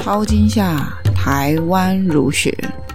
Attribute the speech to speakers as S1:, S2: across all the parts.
S1: 超惊吓台湾儒学。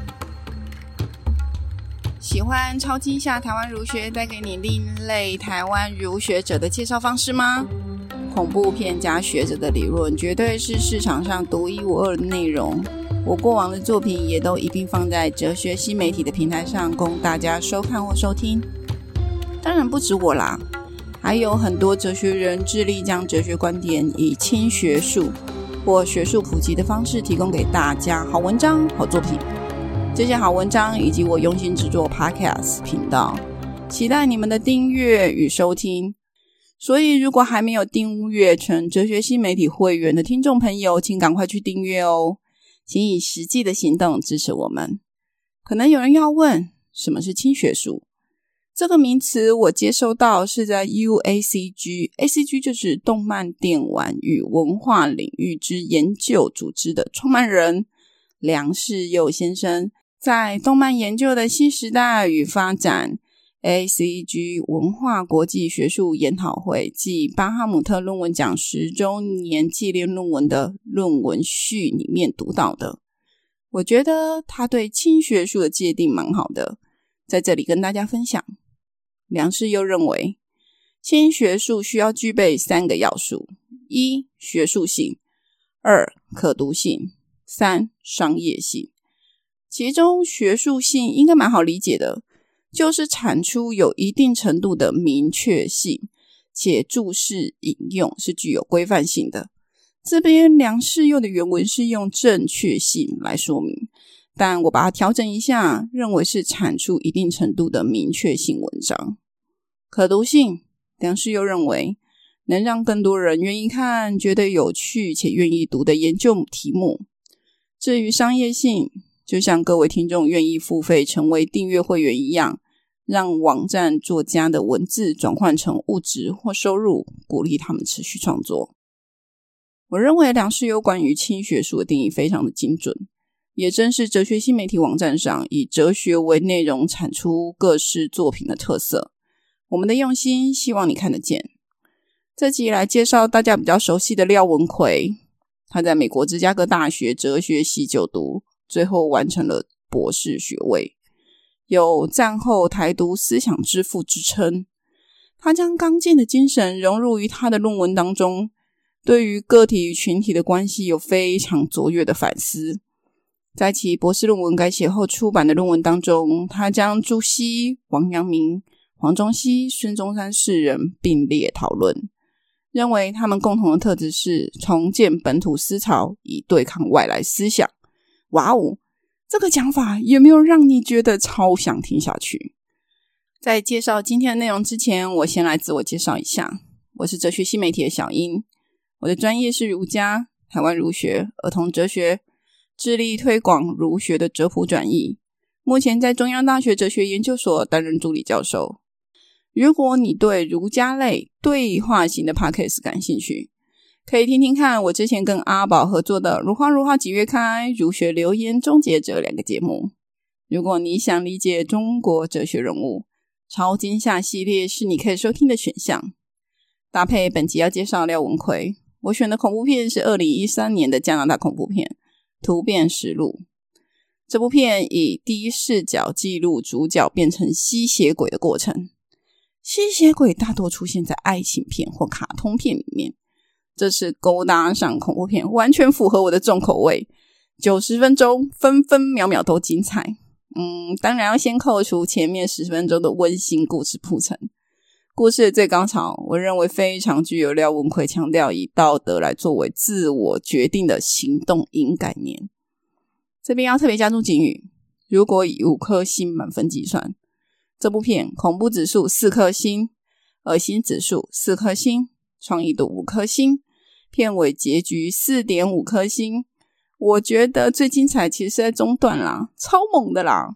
S1: 喜欢超惊吓台湾儒学带给你另类台湾儒学者的介绍方式吗？恐怖片加学者的理论绝对是市场上独一无二的内容，我过往的作品也都一并放在哲学新媒体的平台上供大家收看或收听。当然不止我啦，还有很多哲学人致力将哲学观点以轻学术或学术普及的方式提供给大家好文章、好作品。这些好文章以及我用心制作 Podcast 频道，期待你们的订阅与收听。所以如果还没有订阅成哲学新媒体会员的听众朋友，请赶快去订阅哦，请以实际的行动支持我们。可能有人要问，什么是轻学术？这个名词我接收到是在 UACG，ACG 就是动漫电玩与文化领域之研究组织的创办人梁世佑先生在动漫研究的新时代与发展 ACG 文化国际学术研讨会暨巴哈姆特论文奖10周年纪念论文的论文序里面读到的。我觉得他对轻学术的界定蛮好的，在这里跟大家分享。梁世佑认为轻学术需要具备3个要素： 1. 学术性， 2. 可读性， 3. 商业性。其中学术性应该蛮好理解的，就是产出有一定程度的明确性，且注释引用是具有规范性的。这边梁世佑的原文是用正确性来说明，但我把它调整一下，认为是产出一定程度的明确性文章。可读性，梁世佑认为能让更多人愿意看，觉得有趣且愿意读的研究题目。至于商业性，就像各位听众愿意付费成为订阅会员一样，让网站作家的文字转换成物质或收入，鼓励他们持续创作。我认为梁世佑关于轻学术的定义非常的精准，也正是哲学新媒体网站上以哲学为内容产出各式作品的特色。我们的用心希望你看得见。这集来介绍大家比较熟悉的廖文奎，他在美国芝加哥大学哲学系就读，最后完成了博士学位，有战后台独思想之父之称。他将刚健的精神融入于他的论文当中，对于个体与群体的关系有非常卓越的反思。在其博士论文改写后出版的论文当中，他将朱熹、王阳明、黄宗羲、孙中山4人并列讨论，认为他们共同的特质是重建本土思潮以对抗外来思想。哇哦，这个讲法有没有让你觉得超想听下去？在介绍今天的内容之前，我先来自我介绍一下。我是哲学新媒体的小英，我的专业是儒家、台湾儒学、儿童哲学，致力推广儒学的哲普转译，目前在中央大学哲学研究所担任助理教授。如果你对儒家类对话型的 Podcast 感兴趣，可以听听看我之前跟阿宝合作的如花几月开、儒学流言终结者2个节目。如果你想理解中国哲学人物，超惊吓系列是你可以收听的选项。搭配本集要介绍廖文奎，我选的恐怖片是2013年的加拿大恐怖片《突变实录》。这部片以第一视角记录主角变成吸血鬼的过程。吸血鬼大多出现在爱情片或卡通片里面，这次勾搭上恐怖片完全符合我的重口味，90分钟分分秒秒都精彩。当然要先扣除前面10分钟的温馨故事铺陈。故事的最高潮，我认为非常具有廖文奎强调以道德来作为自我决定的行动因概念。这边要特别加注警语，如果以5颗星满分计算，这部片恐怖指数4颗星，恶心指数4颗星，创意度5颗星，片尾结局 4.5 颗星。我觉得最精彩其实是在中段啦，超猛的啦。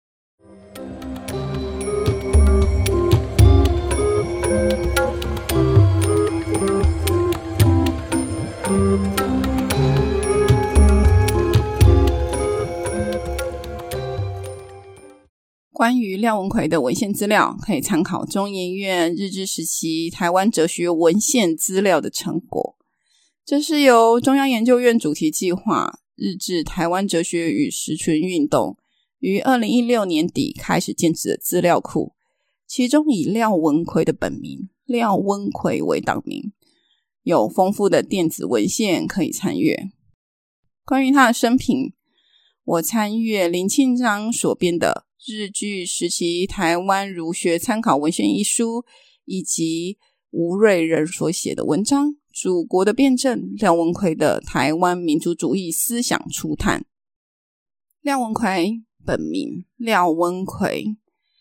S1: 关于廖文奎的文献资料，可以参考中研院日治时期台湾哲学文献资料的成果。 这是由中央研究院主题计划日治台湾哲学与实存运动于2016年底开始建置的资料库，其中以廖文奎的本名廖温奎为党名，有丰富的电子文献可以参阅。关于他的生平，我参阅林庆章所编的《日据时期台湾儒学参考文献》一书，以及吴瑞仁所写的文章《祖国的辩证：廖文奎的台湾民族主义思想初探》。廖文奎本名廖温奎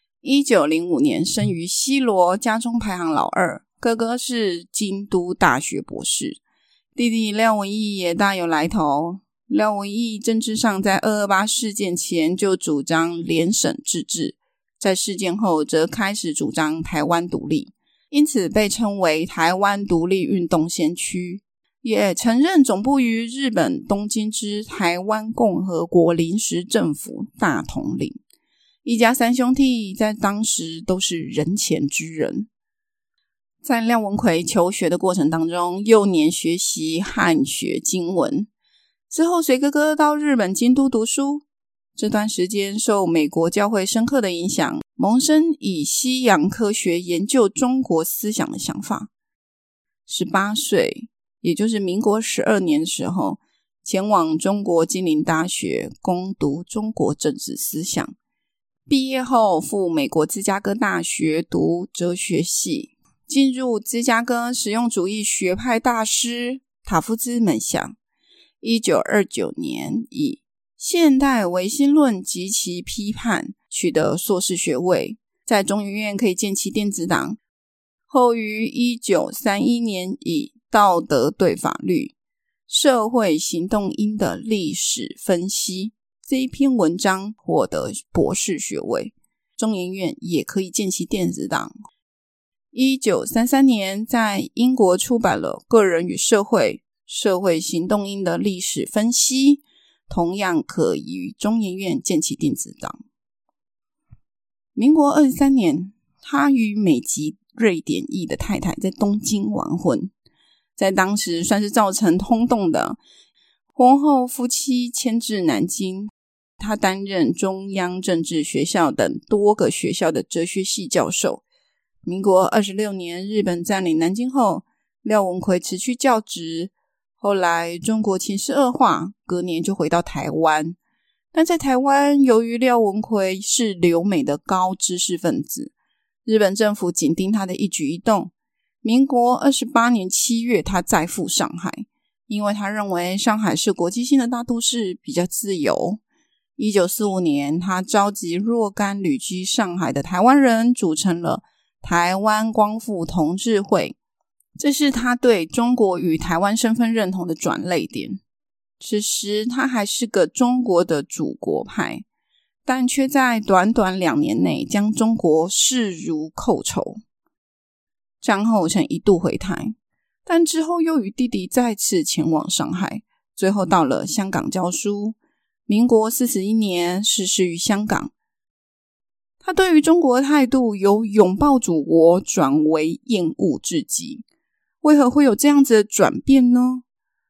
S1: ，1905年生于西螺，家中排行老二，哥哥是京都大学博士，弟弟廖文毅也大有来头。廖文毅政治上在228事件前就主张联省自治，在事件后则开始主张台湾独立，因此被称为台湾独立运动先驱，也曾任总部于日本东京之台湾共和国临时政府大统领。一家三兄弟在当时都是人前之人。在廖文奎求学的过程当中，幼年学习汉学经文，之后随哥哥到日本京都读书，这段时间受美国教会深刻的影响，萌生以西洋科学研究中国思想的想法。18岁，也就是民国12年的时候，前往中国金陵大学攻读中国政治思想。毕业后赴美国芝加哥大学读哲学系，进入芝加哥实用主义学派大师塔夫兹门下。1929年以现代唯心论及其批判取得硕士学位，在中研院可以建其电子党。后于1931年以道德对法律、社会行动因的历史分析这一篇文章获得博士学位，中研院也可以建其电子党。1933年在英国出版了《个人与社会行动因的历史分析》，同样可于中研院建其电子党。民国23年，他与美籍瑞典裔的太太在东京完婚，在当时算是造成轰动的。婚后夫妻迁至南京，他担任中央政治学校等多个学校的哲学系教授。民国26年，日本占领南京后，廖文奎辞去教职，后来中国情势恶化，隔年就回到台湾。但在台湾，由于廖文奎是留美的高知识分子，日本政府紧盯他的一举一动。民国28年7月，他再赴上海，因为他认为上海是国际性的大都市，比较自由。1945年，他召集若干旅居上海的台湾人，组成了台湾光复同志会，这是他对中国与台湾身份认同的转捩点。此时他还是个中国的主国派，但却在短短2年内将中国视如寇仇。战后曾一度回台，但之后又与弟弟再次前往上海，最后到了香港教书。民国41年逝世于香港。他对于中国的态度由拥抱祖国转为厌恶至极。为何会有这样子的转变呢？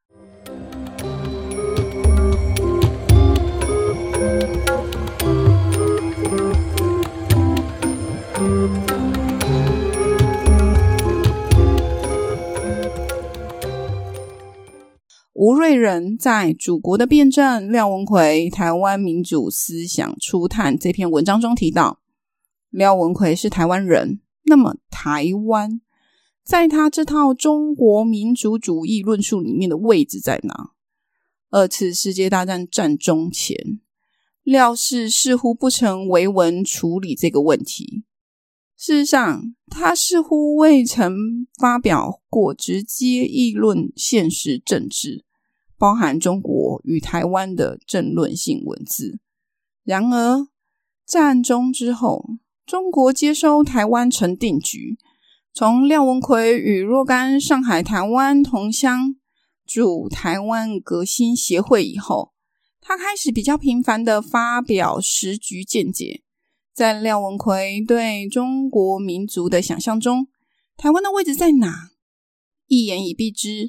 S1: 吴瑞仁在《祖国的辩证：廖文奎台湾民主思想初探》这篇文章中提到，廖文奎是台湾人，那么台湾在他这套中国民族主义论述里面的位置在哪？2次世界大战战中前，廖氏似乎不曾为文处理这个问题。事实上，他似乎未曾发表过直接议论现实政治，包含中国与台湾的政论性文字。然而，战中之后，中国接收台湾成定局，从廖文奎与若干上海台湾同乡驻台湾革新协会以后，他开始比较频繁地发表时局见解。在廖文奎对中国民族的想象中，台湾的位置在哪？一言以蔽之，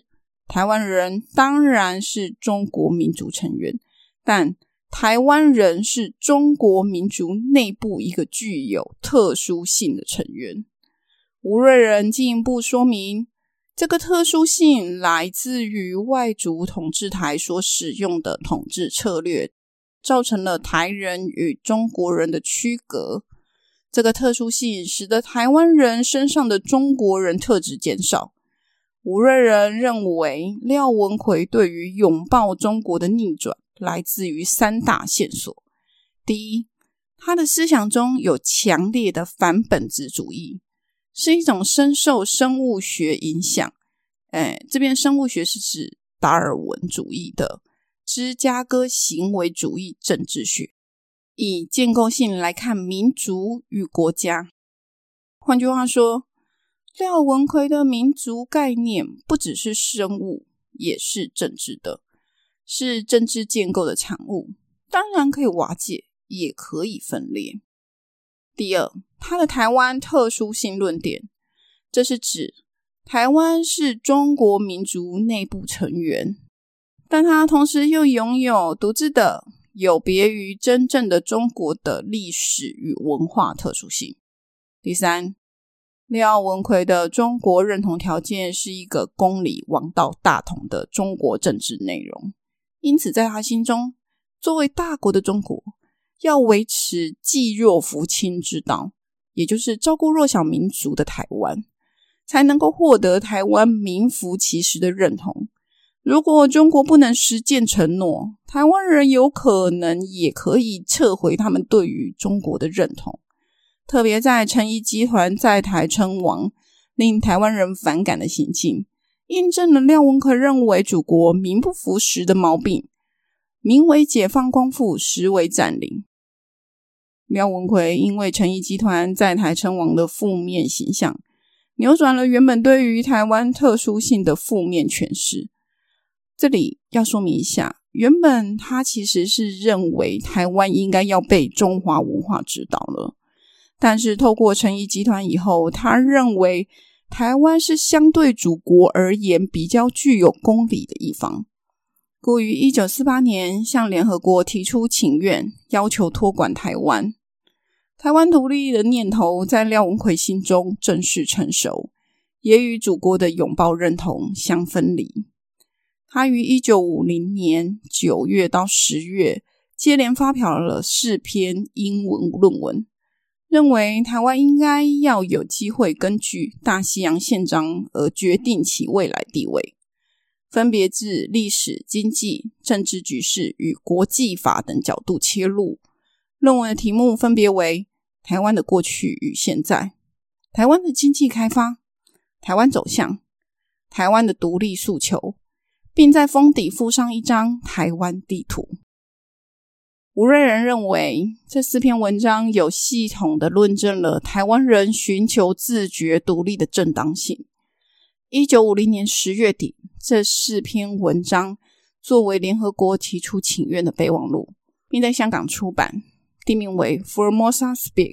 S1: 台湾人当然是中国民族成员，但台湾人是中国民族内部一个具有特殊性的成员。吴瑞仁进一步说明，这个特殊性来自于外族统治台所使用的统治策略，造成了台人与中国人的区隔。这个特殊性使得台湾人身上的中国人特质减少。吴瑞仁认为，廖文奎对于拥抱中国的逆转来自于3大线索。第一，他的思想中有强烈的反本质主义，是一种深受生物学影响，这边生物学是指达尔文主义的芝加哥行为主义政治学，以建构性来看民族与国家。换句话说，廖文奎的民族概念不只是生物，也是政治的，是政治建构的产物，当然可以瓦解，也可以分裂。第二，他的台湾特殊性论点，这是指台湾是中国民族内部成员，但它同时又拥有独自的有别于真正的中国的历史与文化特殊性。第三，廖文奎的中国认同条件是一个公理王道大同的中国政治内容，因此在他心中，作为大国的中国要维持济弱扶倾之道，也就是照顾弱小民族的台湾，才能够获得台湾名副其实的认同。如果中国不能实践承诺，台湾人有可能也可以撤回他们对于中国的认同。特别在陈仪集团在台称王，令台湾人反感的行径，印证了廖文奎认为祖国名不符实的毛病，名为解放光复，实为占领。廖文奎因为陈仪集团在台称王的负面形象，扭转了原本对于台湾特殊性的负面诠释。这里要说明一下，原本他其实是认为台湾应该要被中华文化指导了，但是透过陈仪集团以后，他认为台湾是相对祖国而言比较具有公理的一方，故于1948年向联合国提出请愿，要求托管台湾。台湾独立的念头在廖文奎心中正式成熟，也与祖国的拥抱认同相分离。他于1950年9月到10月接连发表了4篇英文论文，认为台湾应该要有机会根据大西洋宪章而决定其未来地位，分别自历史、经济、政治局势与国际法等角度切入。论文的题目分别为台湾的过去与现在、台湾的经济开发、台湾走向、台湾的独立诉求，并在封底附上一张台湾地图。吴瑞仁认为这4篇文章有系统地论证了台湾人寻求自觉独立的正当性。1950年10月底，这4篇文章作为联合国提出请愿的备忘录，并在香港出版，题名为 Formosa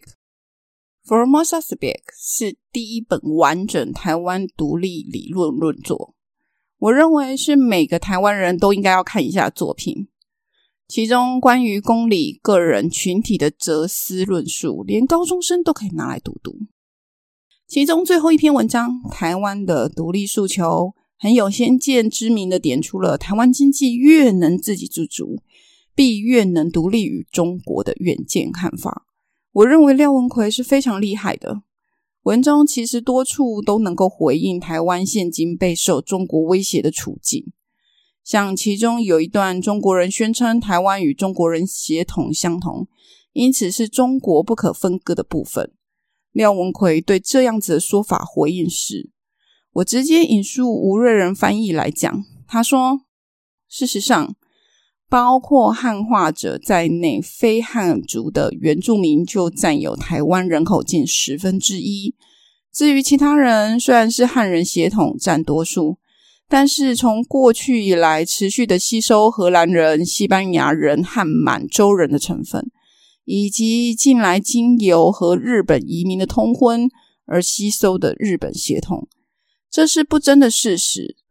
S1: Speak。Formosa Speak 是第一本完整台湾独立理论论作，我认为是每个台湾人都应该要看一下的作品。其中关于公理、个人、群体的哲思论述，连高中生都可以拿来读读。其中最后一篇文章，台湾的独立诉求，很有先见之明的点出了台湾经济越能自给自足，必越能独立于中国的远见看法。我认为廖文奎是非常厉害的，文中其实多处都能够回应台湾现今备受中国威胁的处境。像其中有一段，中国人宣称台湾与中国人血统相同，因此是中国不可分割的部分。廖文奎对这样子的说法回应是，我直接引述吴瑞仁翻译来讲，他说，事实上包括汉化者在内，非汉族的原住民就占有台湾人口近1/10。至于其他人，虽然是汉人血统占多数，但是从过去以来持续的吸收荷兰人、西班牙人和满洲人的成分，以及近来经由和日本移民的通婚而吸收的日本血统，这是不争的事实。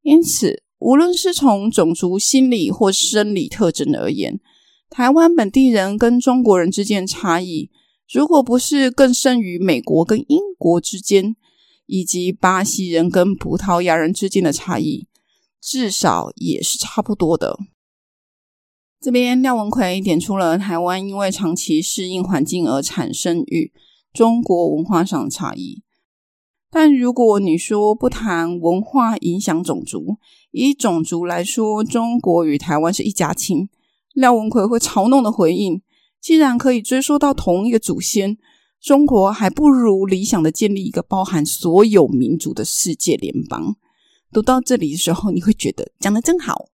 S1: 因此无论是从种族心理或生理特征而言，台湾本地人跟中国人之间的差异，如果不是更胜于美国跟英国之间，以及巴西人跟葡萄牙人之间的差异，至少也是差不多的。这边廖文奎点出了台湾因为长期适应环境而产生与中国文化上的差异。但如果你说不谈文化影响种族，以种族来说，中国与台湾是一家亲，廖文奎会嘲弄的回应，既然可以追溯到同一个祖先，中国还不如理想的建立一个包含所有民族的世界联邦。读到这里的时候，你会觉得讲得真好。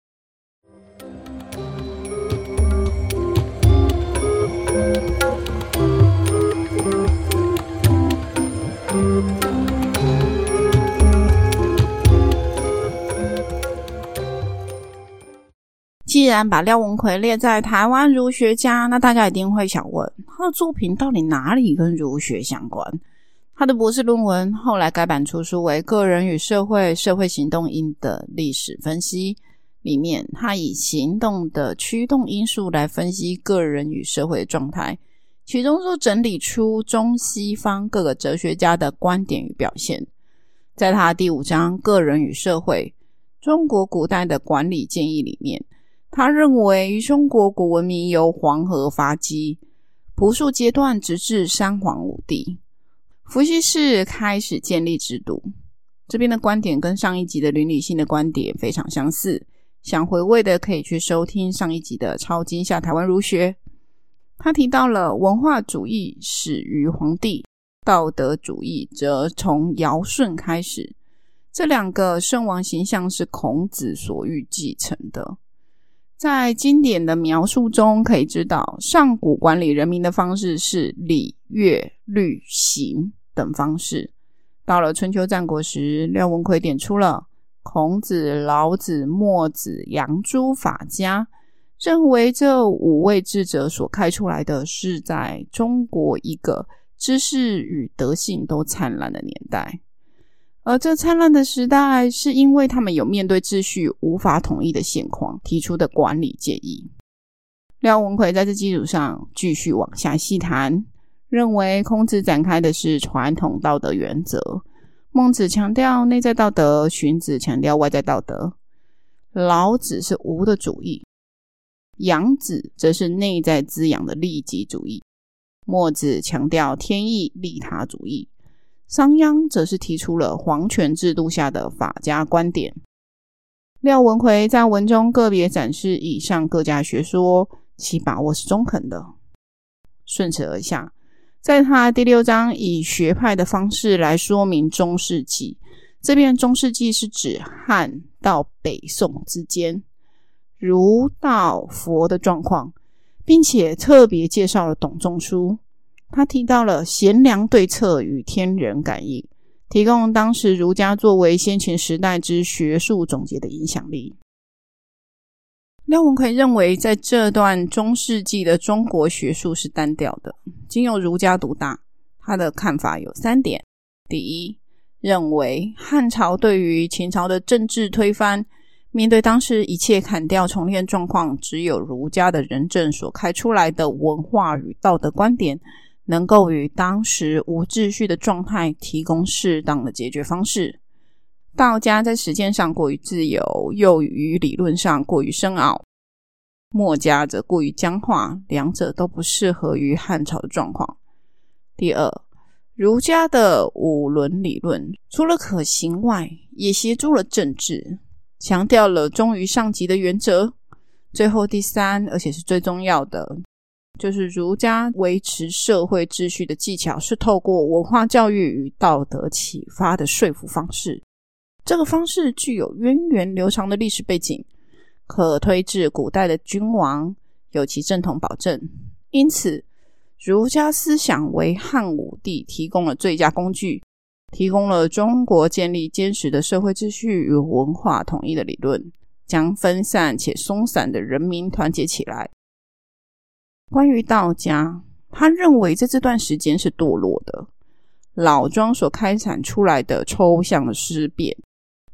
S1: 既然把廖文奎列在台湾儒学家，那大家一定会想问，他的作品到底哪里跟儒学相关？他的博士论文后来改版出书为《个人与社会：社会行动因的历史分析》，里面他以行动的驱动因素来分析个人与社会的状态，其中就整理出中西方各个哲学家的观点与表现。在他第5章《个人与社会：中国古代的管理建议》里面，他认为中国古文明由黄河发迹，朴树阶段直至三皇五帝，伏羲氏开始建立制度。这边的观点跟上一集的伦理性的观点非常相似，想回味的可以去收听上一集的超惊吓台湾儒学。他提到了文化主义始于黄帝，道德主义则从尧舜开始，这2个圣王形象是孔子所欲继承的。在经典的描述中可以知道，上古管理人民的方式是礼、乐、律、刑等方式。到了春秋战国时，廖文奎点出了孔子、老子、墨子、杨朱、法家，认为这5位智者所开出来的是在中国一个知识与德性都灿烂的年代。而这灿烂的时代是因为他们有面对秩序无法统一的现况提出的管理建议。廖文奎在这基础上继续往下细谈，认为孔子展开的是传统道德原则，孟子强调内在道德，荀子强调外在道德，老子是无的主义，杨子则是内在滋养的利己主义，墨子强调天意利他主义，商鞅则是提出了皇权制度下的法家观点。廖文奎在文中个别展示以上各家学说，其把握是中肯的。顺此而下，在他第6章以学派的方式来说明中世纪，这边中世纪是指汉到北宋之间儒道佛的状况，并且特别介绍了董仲舒。他提到了贤良对策与天人感应，提供当时儒家作为先秦时代之学术总结的影响力。廖文奎认为在这段中世纪的中国学术是单调的，仅有儒家独大。他的看法有3点。第一，认为汉朝对于秦朝的政治推翻，面对当时一切砍掉重练状况，只有儒家的仁政所开出来的文化与道德观点，能够与当时无秩序的状态提供适当的解决方式。道家在实践上过于自由，又于理论上过于深奥，墨家则过于僵化，两者都不适合于汉朝的状况。第二，儒家的五伦理论除了可行外，也协助了政治，强调了忠于上级的原则。最后第三，而且是最重要的，就是儒家维持社会秩序的技巧是透过文化教育与道德启发的说服方式。这个方式具有源远流长的历史背景，可推至古代的君王，有其正统保证。因此儒家思想为汉武帝提供了最佳工具，提供了中国建立坚实的社会秩序与文化统一的理论，将分散且松散的人民团结起来。关于道家，他认为在这段时间是堕落的，老庄所开展出来的抽象的思辨，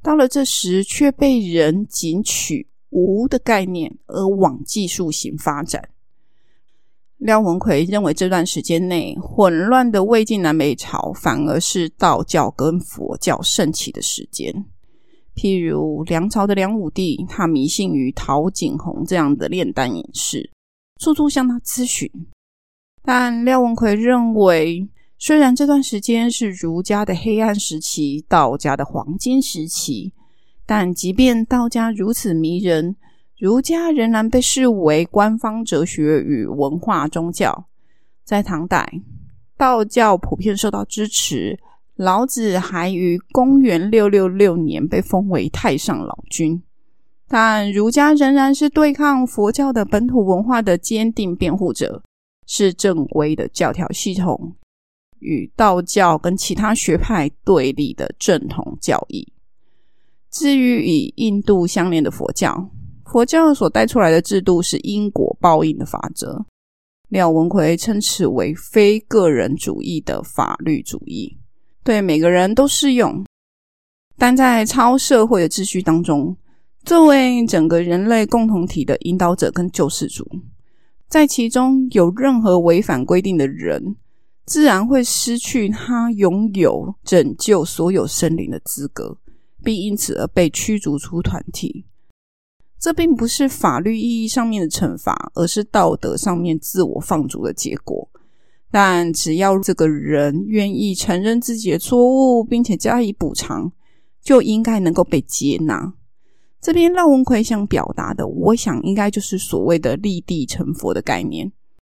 S1: 到了这时却被人仅取无的概念而往技术型发展。廖文奎认为这段时间内混乱的魏晋南北朝反而是道教跟佛教盛起的时间。譬如梁朝的梁武帝，他迷信于陶景洪这样的炼丹隐士，处处向他咨询。但廖文奎认为，虽然这段时间是儒家的黑暗时期，道家的黄金时期，但即便道家如此迷人，儒家仍然被视为官方哲学与文化宗教。在唐代，道教普遍受到支持，老子还于公元666年被封为太上老君。但儒家仍然是对抗佛教的本土文化的坚定辩护者，是正规的教条系统与道教跟其他学派对立的正统教义。至于与印度相连的佛教，佛教所带出来的制度是因果报应的法则，廖文奎称此为非个人主义的法律主义，对每个人都适用。但在超社会的秩序当中，作为整个人类共同体的引导者跟救世主，在其中有任何违反规定的人，自然会失去他拥有拯救所有生灵的资格，并因此而被驱逐出团体。这并不是法律意义上面的惩罚，而是道德上面自我放逐的结果。但只要这个人愿意承认自己的错误，并且加以补偿，就应该能够被接纳。这边廖文奎想表达的，我想应该就是所谓的立地成佛的概念。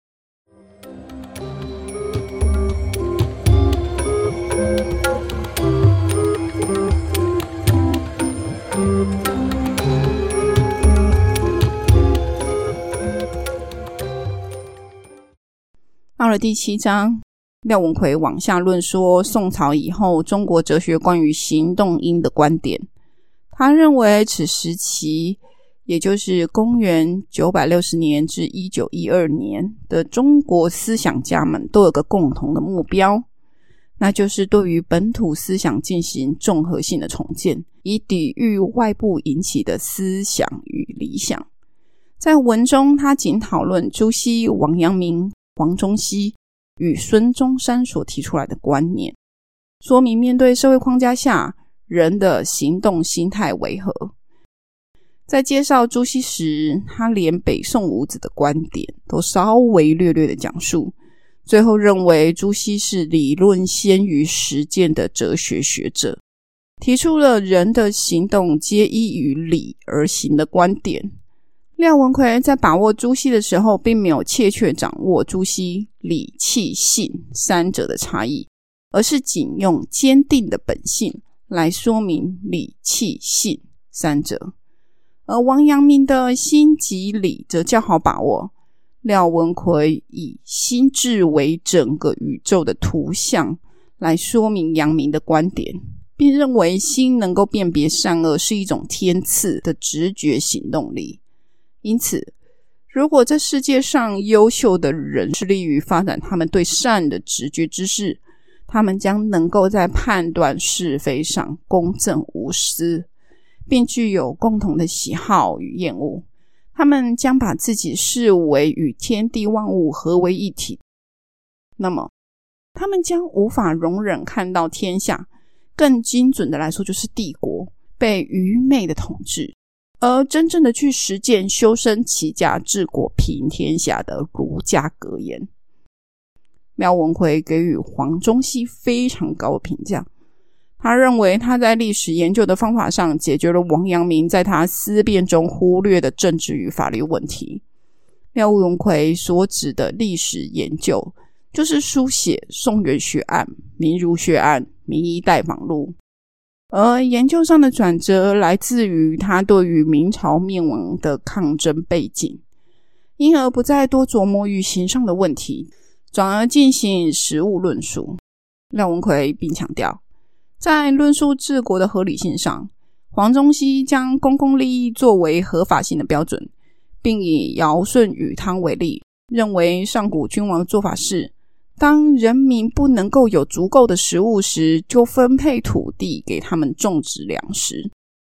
S1: 到了第7章，廖文奎往下论说宋朝以后中国哲学关于行动因的观点。他认为此时期，也就是公元960年至1912年的中国思想家们都有个共同的目标，那就是对于本土思想进行综合性的重建，以抵御外部引起的思想与理想。在文中，他仅讨论朱熹、王阳明、黄宗羲与孙中山所提出来的观念，说明面对社会框架下人的行动心态为何。在介绍朱熹时，他连北宋五子的观点都稍微略略的讲述，最后认为朱熹是理论先于实践的哲学学者，提出了人的行动皆依于理而行的观点。廖文奎在把握朱熹的时候，并没有切掌握朱熹理气性三者的差异，而是仅用坚定的本性来说明理气性三者。而王阳明的心即理则较好把握，廖文奎以心智为整个宇宙的图像来说明阳明的观点，并认为心能够辨别善恶是一种天赐的直觉行动力。因此，如果这世界上优秀的人致力于发展他们对善的直觉知识，他们将能够在判断是非上公正无私，并具有共同的喜好与厌恶。他们将把自己视为与天地万物合为一体，那么他们将无法容忍看到天下，更精准的来说就是帝国，被愚昧的统治，而真正的去实践修身齐家治国平天下的儒家格言。廖文奎给予黄宗羲非常高的评价，他认为他在历史研究的方法上解决了王阳明在他思辨中忽略的政治与法律问题。廖文奎所指的历史研究，就是书写宋元学案、明儒学案、明一代访录，而研究上的转折来自于他对于明朝灭亡的抗争背景，因而不再多琢磨于形上的问题，转而进行实务论述。廖文奎并强调，在论述治国的合理性上，黄宗羲将公共利益作为合法性的标准，并以尧舜禹汤为例，认为上古君王的做法是，当人民不能够有足够的食物时，就分配土地给他们种植粮食，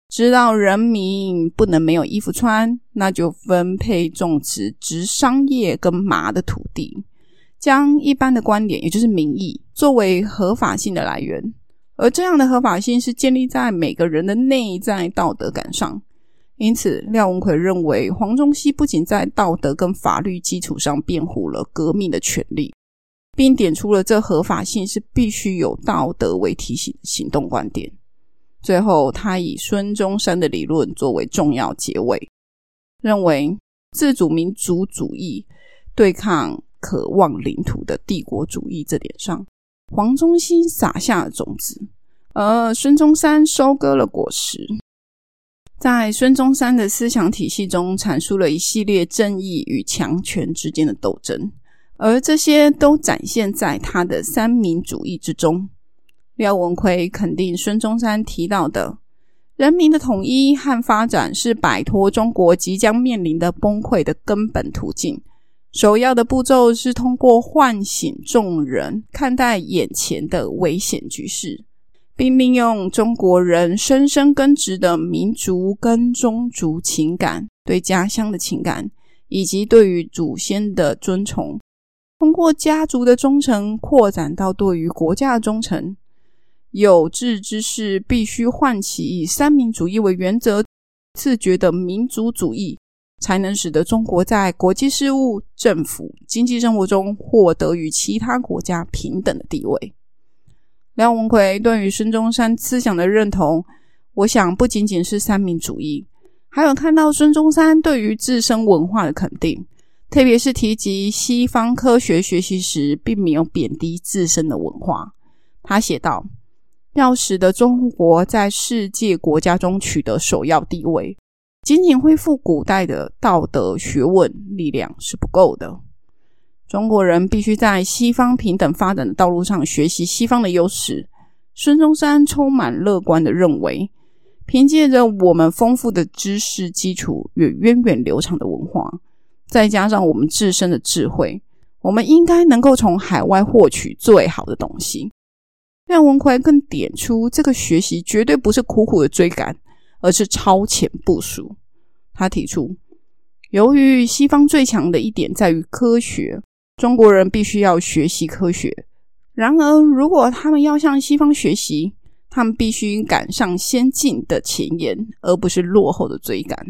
S1: 知道人民不能没有衣服穿，那就分配种植植商业跟麻的土地，将一般的观点也就是民意作为合法性的来源，而这样的合法性是建立在每个人的内在道德感上。因此廖文奎认为黄宗羲不仅在道德跟法律基础上辩护了革命的权利，并点出了这合法性是必须有道德为提醒的行动观点。最后他以孙中山的理论作为重要结尾，认为自主民族主义对抗渴望领土的帝国主义这点上，黄宗羲撒下了种子，而孙中山收割了果实。在孙中山的思想体系中阐述了一系列正义与强权之间的斗争，而这些都展现在他的三民主义之中。廖文奎肯定孙中山提到的人民的统一和发展是摆脱中国即将面临的崩溃的根本途径，首要的步骤是通过唤醒众人看待眼前的危险局势，并利用中国人深深根植的民族跟宗族情感、对家乡的情感以及对于祖先的尊崇，通过家族的忠诚扩展到对于国家的忠诚。有志之士必须唤起以三民主义为原则自觉的民族主义，才能使得中国在国际事务、政府、经济生活中获得与其他国家平等的地位。廖文奎对于孙中山思想的认同，我想不仅仅是三民主义，还有看到孙中山对于自身文化的肯定，特别是提及西方科学学习时并没有贬低自身的文化。他写道，要使得中国在世界国家中取得首要地位，仅仅恢复古代的道德学问力量是不够的。中国人必须在西方平等发展的道路上学习西方的优势。孙中山充满乐观地认为，凭借着我们丰富的知识基础与源远流长的文化，再加上我们自身的智慧，我们应该能够从海外获取最好的东西。廖文奎更点出，这个学习绝对不是苦苦的追赶，而是超前部署。他提出，由于西方最强的一点在于科学，中国人必须要学习科学。然而，如果他们要向西方学习，他们必须赶上先进的前沿，而不是落后的追赶。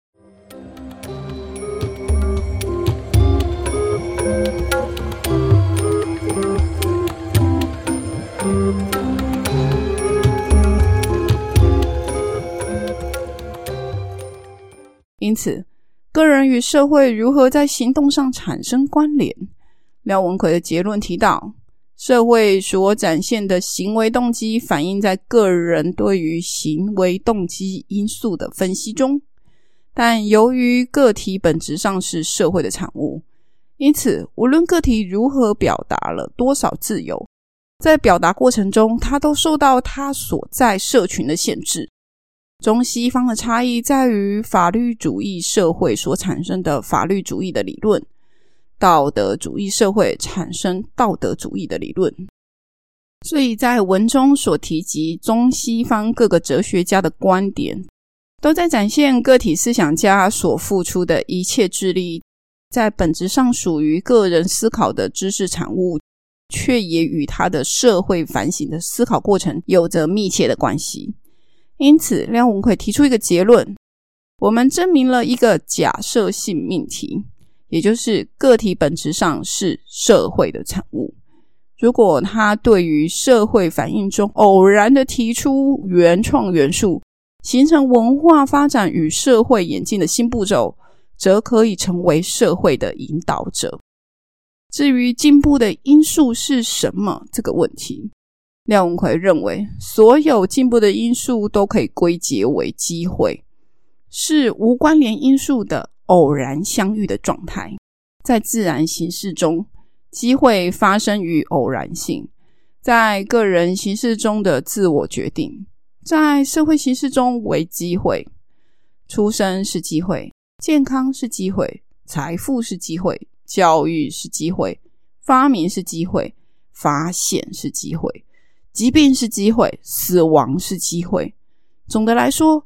S1: 因此，个人与社会如何在行动上产生关联？廖文奎的结论提到，社会所展现的行为动机反映在个人对于行为动机因素的分析中，但由于个体本质上是社会的产物，因此无论个体如何表达了多少自由，在表达过程中他都受到他所在社群的限制。中西方的差异在于法律主义社会所产生的法律主义的理论，道德主义社会产生道德主义的理论。所以在文中所提及中西方各个哲学家的观点，都在展现个体思想家所付出的一切智力，在本质上属于个人思考的知识产物，却也与他的社会反省的思考过程有着密切的关系。因此廖文奎提出一个结论，我们证明了一个假设性命题，也就是个体本质上是社会的产物。如果他对于社会反应中偶然的提出原创元素，形成文化发展与社会演进的新步骤，则可以成为社会的引导者。至于进步的因素是什么这个问题，廖文奎认为所有进步的因素都可以归结为机会，是无关联因素的偶然相遇的状态。在自然形式中，机会发生于偶然性，在个人形式中的自我决定，在社会形式中为机会。出生是机会，健康是机会，财富是机会，教育是机会，发明是机会，发现是机会，疾病是机会，死亡是机会。总的来说，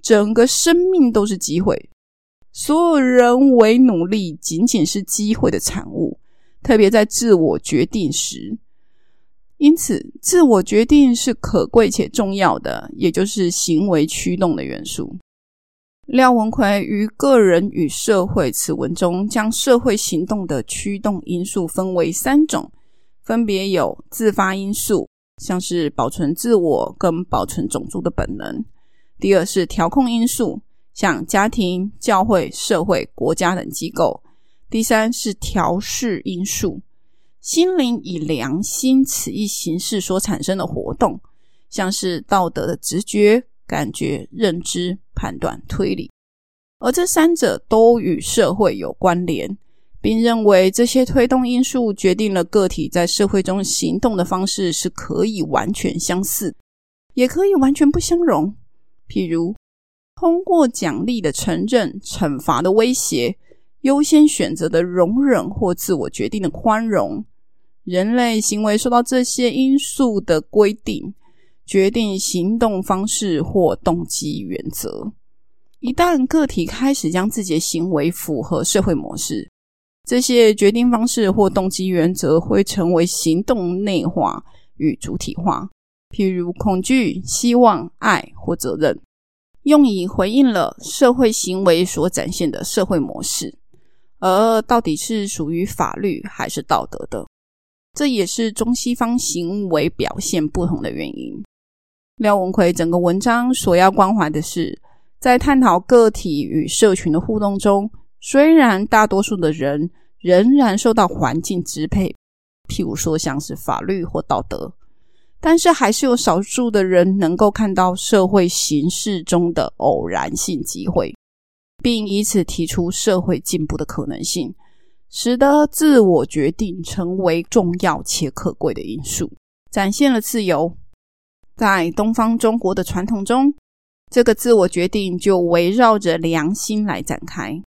S1: 整个生命都是机会，所有人为努力仅仅是机会的产物，特别在自我决定时。因此，自我决定是可贵且重要的，也就是行为驱动的元素。廖文奎于《个人与社会》此文中，将社会行动的驱动因素分为3种，分别有自发因素，像是保存自我跟保存种族的本能；第二是调控因素，像家庭、教会、社会、国家等机构；第三是调试因素，心灵以良心此一形式所产生的活动，像是道德的直觉、感觉、认知、判断、推理。而这3者都与社会有关联，并认为这些推动因素决定了个体在社会中行动的方式是可以完全相似，也可以完全不相容。譬如通过奖励的承认、惩罚的威胁、优先选择的容忍或自我决定的宽容，人类行为受到这些因素的规定，决定行动方式或动机原则。一旦个体开始将自己的行为符合社会模式，这些决定方式或动机原则会成为行动内化与主体化，譬如恐惧、希望、爱或责任，用以回应了社会行为所展现的社会模式，而到底是属于法律还是道德的，这也是中西方行为表现不同的原因。廖文奎整个文章所要关怀的是，在探讨个体与社群的互动中，虽然大多数的人仍然受到环境支配，譬如说像是法律或道德，但是还是有少数的人能够看到社会形势中的偶然性机会，并以此提出社会进步的可能性，使得自我决定成为重要且可贵的因素，展现了自由。在东方中国的传统中，这个自我决定就围绕着良心来展开。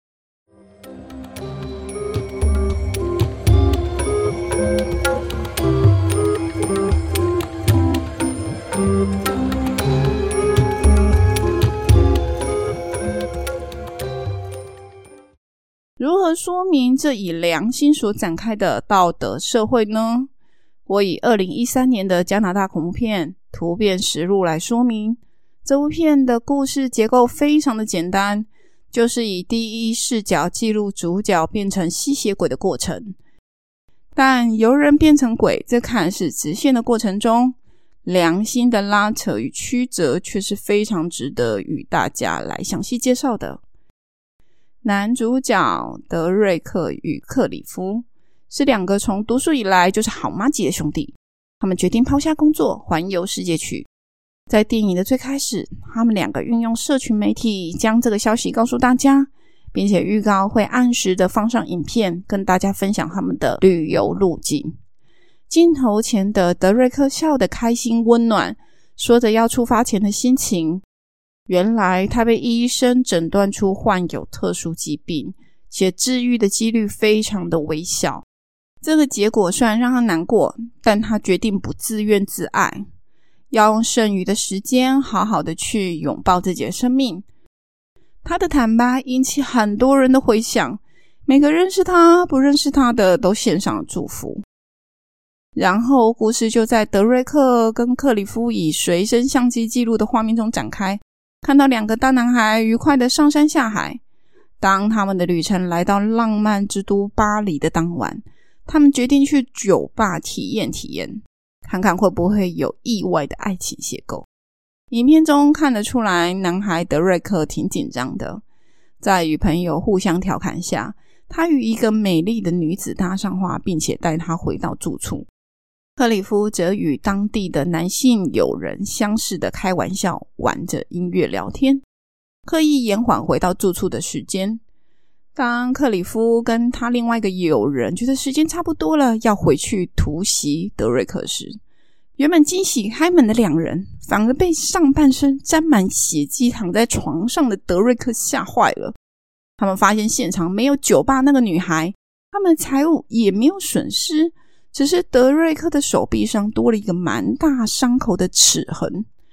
S1: 如何说明这以良心所展开的道德社会呢？我以2013年的加拿大恐怖片《突变实录》来说明。这部片的故事结构非常的简单，就是以第一视角记录主角变成吸血鬼的过程。但由人变成鬼这看似直线的过程中，良心的拉扯与曲折却是非常值得与大家来详细介绍的。男主角德瑞克与克里夫是2个从读书以来就是好麻吉的兄弟，他们决定抛下工作环游世界去。在电影的最开始，他们2个运用社群媒体将这个消息告诉大家，并且预告会按时的放上影片跟大家分享他们的旅游路径。镜头前的德瑞克笑得开心温暖，说着要出发前的心情。原来他被医生诊断出患有特殊疾病，且治愈的几率非常的微小。这个结果虽然让他难过，但他决定不自怨自艾，要用剩余的时间好好的去拥抱自己的生命。他的坦白引起很多人的回响，每个认识他不认识他的都献上了祝福。然后故事就在德瑞克跟克里夫以随身相机记录的画面中展开，看到2个大男孩愉快的上山下海。当他们的旅程来到浪漫之都巴黎的当晚，他们决定去酒吧体验，看看会不会有意外的爱情邂逅。影片中看得出来，男孩德瑞克挺紧张的，在与朋友互相调侃下，他与一个美丽的女子搭上话，并且带她回到住处。克里夫则与当地的男性友人相视的开玩笑，玩着音乐聊天，刻意延缓回到住处的时间。当克里夫跟他另外一个友人觉得时间差不多了，要回去突袭德瑞克时，原本惊喜开门的2人反而被上半身沾满血迹躺在床上的德瑞克吓坏了。他们发现现场没有酒吧那个女孩，他们的财物也没有损失，只是德瑞克的手臂上多了一个蛮大伤口的齿痕。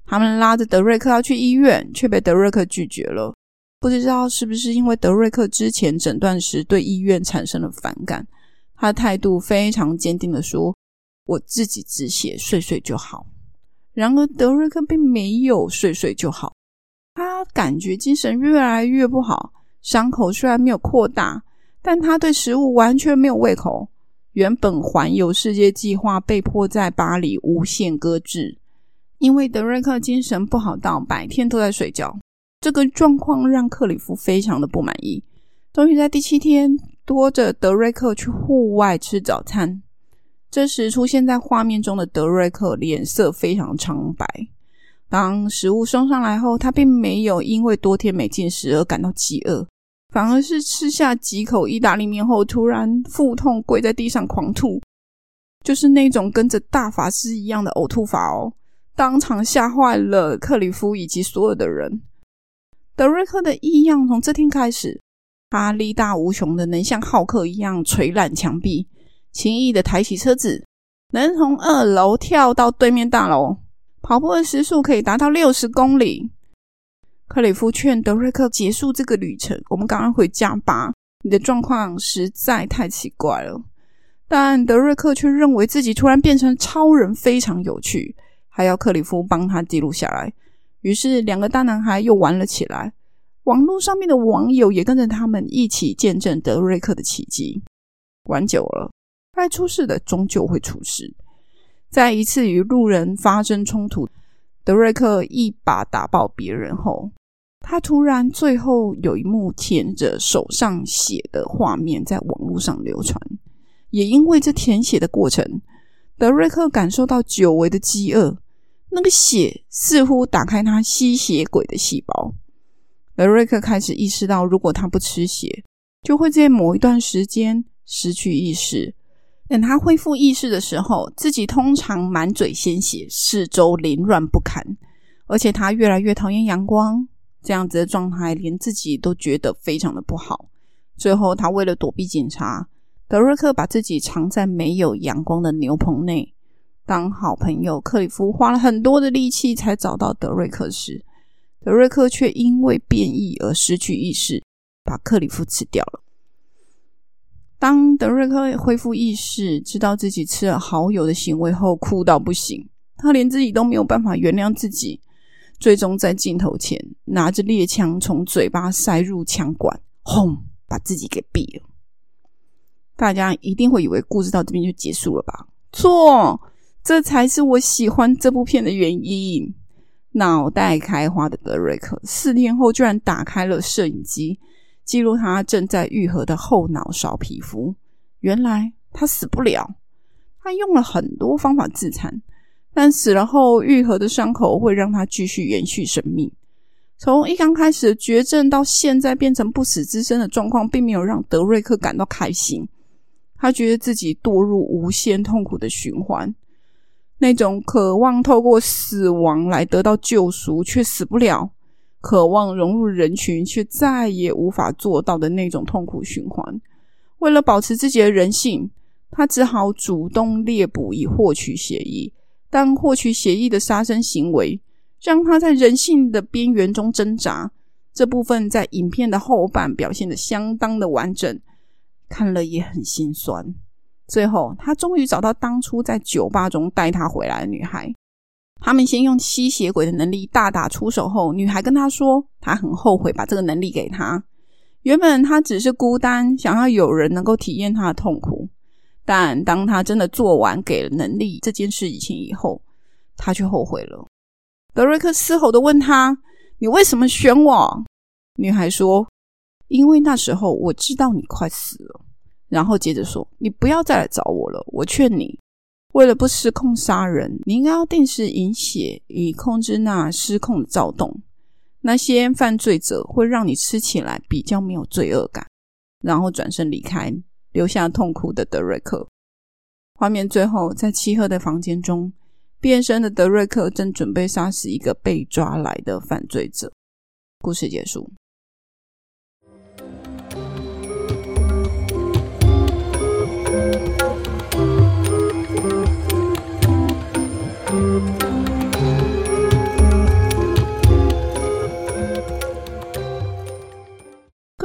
S1: 他们拉着德瑞克要去医院，却被德瑞克拒绝了。不知道是不是因为德瑞克之前诊断时对医院产生了反感，他的态度非常坚定地说，我自己止血，睡睡就好。然而德瑞克并没有睡睡就好，他感觉精神越来越不好，伤口虽然没有扩大，但他对食物完全没有胃口。原本环游世界计划被迫在巴黎无限搁置，因为德瑞克精神不好到白天都在睡觉。这个状况让克里夫非常的不满意，终于在第7天拖着德瑞克去户外吃早餐。这时出现在画面中的德瑞克脸色非常苍白，当食物送上来后，他并没有因为多天没进食而感到饥饿，反而是吃下几口意大利面后突然腹痛，跪在地上狂吐，就是那种跟着大法师一样的呕吐法哦，当场吓坏了克里夫以及所有的人。德瑞克的异样从这天开始，他力大无穷的能像浩克一样捶烂墙壁，轻易的抬起车子，能从2楼跳到对面大楼，跑步的时速可以达到60公里。克里夫劝德瑞克结束这个旅程，我们赶快回家吧，你的状况实在太奇怪了。但德瑞克却认为自己突然变成超人非常有趣，还要克里夫帮他记录下来。于是2个大男孩又玩了起来，网络上面的网友也跟着他们一起见证德瑞克的奇迹。玩久了，该出事的终究会出事。在一次与路人发生冲突，德瑞克一把打爆别人后，他突然最后有一幕舔着手上血的画面在网络上流传，也因为这舔血的过程，德瑞克感受到久违的饥饿，那个血似乎打开他吸血鬼的细胞。德瑞克开始意识到，如果他不吃血，就会在某一段时间失去意识。等他恢复意识的时候，自己通常满嘴鲜血，四周凌乱不堪，而且他越来越讨厌阳光，这样子的状态连自己都觉得非常的不好。最后他为了躲避警察，德瑞克把自己藏在没有阳光的牛棚内。当好朋友克里夫花了很多的力气才找到德瑞克时，德瑞克却因为变异而失去意识，把克里夫吃掉了。当德瑞克恢复意识，知道自己吃了好友的行为后，哭到不行，他连自己都没有办法原谅自己，最终在镜头前拿着猎枪从嘴巴塞入枪管，轰，把自己给毙了。大家一定会以为故事到这边就结束了吧？错，这才是我喜欢这部片的原因。脑袋开花的德瑞克4天后居然打开了摄影机，记录他正在愈合的后脑勺皮肤。原来他死不了，他用了很多方法自残，但死了后愈合的伤口会让他继续延续生命。从一刚开始的绝症到现在变成不死之身的状况，并没有让德瑞克感到开心。他觉得自己堕入无限痛苦的循环，那种渴望透过死亡来得到救赎却死不了，渴望融入人群却再也无法做到的那种痛苦循环。为了保持自己的人性，他只好主动猎捕以获取血液，但获取血液的杀生行为让他在人性的边缘中挣扎。这部分在影片的后半表现得相当的完整，看了也很心酸。最后他终于找到当初在酒吧中带他回来的女孩，他们先用吸血鬼的能力大打出手后，女孩跟他说她很后悔把这个能力给他。原本他只是孤单，想要有人能够体验他的痛苦，但当他真的做完给了能力这件事情以后，他却后悔了。德瑞克嘶吼地问他，你为什么选我？女孩说，因为那时候我知道你快死了。然后接着说，你不要再来找我了，我劝你，为了不失控杀人，你应该要定时饮血，以控制那失控的躁动。那些犯罪者会让你吃起来比较没有罪恶感。然后转身离开，留下痛苦的德瑞克。画面最后，在漆黑的房间中，变身的德瑞克正准备杀死一个被抓来的犯罪者。故事结束。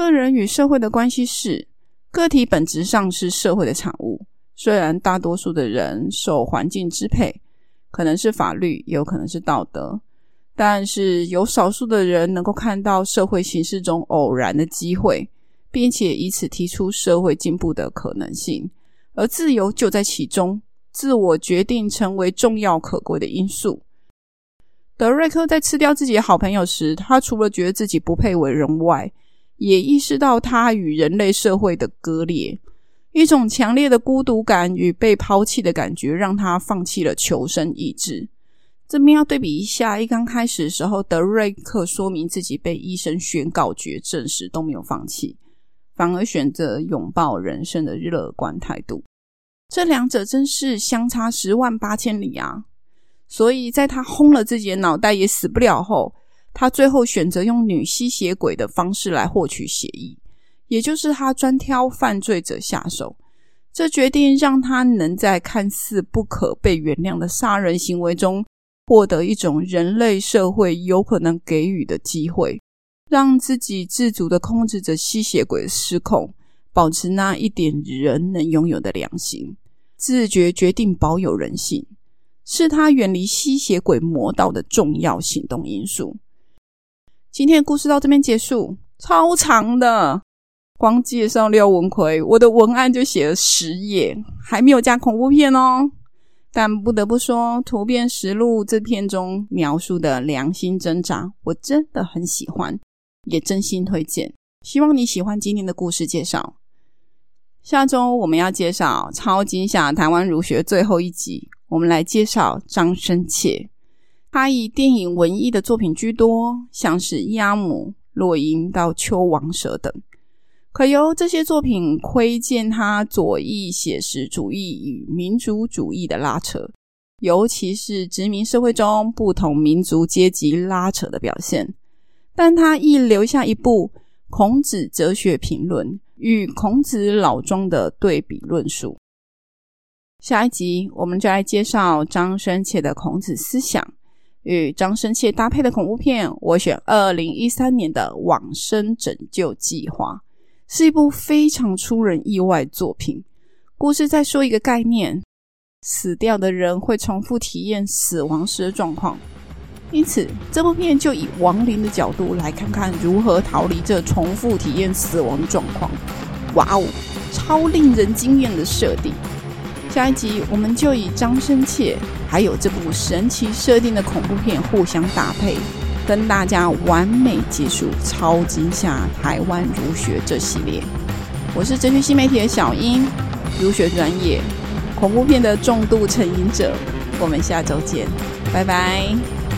S1: 个人与社会的关系是，个体本质上是社会的产物，虽然大多数的人受环境支配，可能是法律，也有可能是道德，但是有少数的人能够看到社会形势中偶然的机会，并且以此提出社会进步的可能性，而自由就在其中，自我决定成为重要可贵的因素。德瑞克在吃掉自己的好朋友时，他除了觉得自己不配为人外，也意识到他与人类社会的割裂，一种强烈的孤独感与被抛弃的感觉让他放弃了求生意志。这边要对比一下，一刚开始的时候，德瑞克说明自己被医生宣告绝症时都没有放弃，反而选择拥抱人生的乐观态度。这两者真是相差108000里啊！所以在他轰了自己的脑袋也死不了后，他最后选择用女吸血鬼的方式来获取血液，也就是他专挑犯罪者下手。这决定让他能在看似不可被原谅的杀人行为中获得一种人类社会有可能给予的机会，让自己自主地控制着吸血鬼的失控，保持那一点人能拥有的良心，自觉决定保有人性，是他远离吸血鬼魔道的重要行动因素。今天的故事到这边结束，超长的，光介绍廖文奎，我的文案就写了10页，还没有加恐怖片哦。但不得不说，《突变实录》这片中描述的良心挣扎，我真的很喜欢，也真心推荐。希望你喜欢今天的故事介绍。下周我们要介绍超惊吓台湾儒学最后一集，我们来介绍张深切。他以电影文艺的作品居多，像是《鸭母》、《落英》到《秋王蛇》等，可由这些作品窥见他左翼写实主义与民族主义的拉扯，尤其是殖民社会中不同民族阶级拉扯的表现。但他亦留下一部孔子哲学评论与孔子老庄的对比论述。下一集我们就来介绍张深切的孔子思想，与张深切搭配的恐怖片，我选2013年的《往生拯救计划》，是一部非常出人意外的作品。故事在说一个概念，死掉的人会重复体验死亡时的状况，因此这部片就以亡灵的角度来看看如何逃离这重复体验死亡的状况。哇哦，超令人惊艳的设定。下一集我们就以张深切还有这部神奇设定的恐怖片互相搭配，跟大家完美结束超惊吓台湾儒学这系列。我是哲学新媒体的小英，儒学专业，恐怖片的重度成瘾者。我们下周见，拜拜。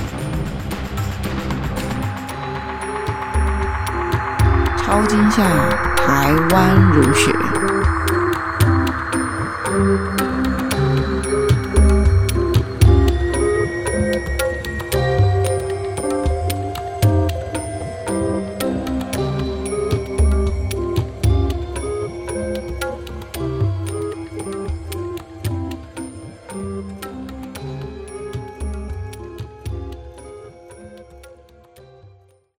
S1: 超惊吓台湾儒学。